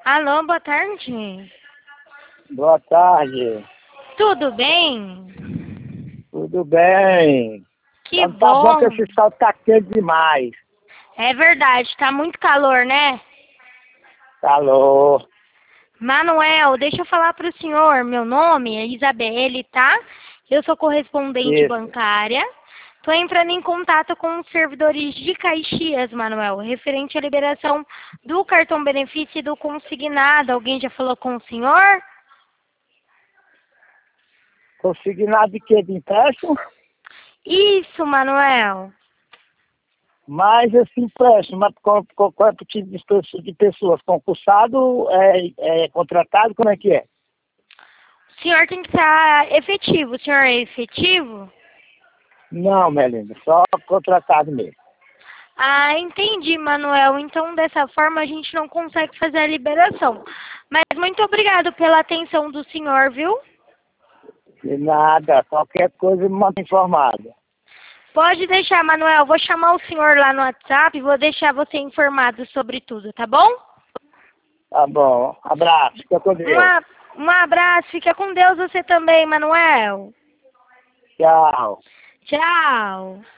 Alô, boa tarde. Boa tarde. Tudo bem? Tudo bem? Que Então tá bom que bom. esse sol tá quente demais. É verdade, tá muito calor, né? Calor. Manuel, deixa eu falar para o senhor. Meu nome é Isabelle, tá? Eu sou correspondente Isso. bancária. Tô entrando em contato com os servidores de Caxias, Manuel, referente à liberação do cartão benefício e do consignado. Alguém já falou com o senhor? Consignado de quê? De empréstimo? Isso, Manuel. Mas esse empréstimo, mas quanto tipo de pessoas? Concursado, contratado, como é que é? O senhor tem que estar efetivo. O senhor é efetivo? Não, Melinda, só contratado mesmo. Ah, entendi, Manuel. Então, dessa forma, a gente não consegue fazer a liberação. Mas muito obrigado pela atenção do senhor, viu? De nada, qualquer coisa me manda informado. Pode deixar, Manuel. Vou chamar o senhor lá no WhatsApp e vou deixar você informado sobre tudo, tá bom? Tá bom, abraço, fica com Deus. Um abraço. Fica com Deus você também, Manuel. Tchau. Tchau.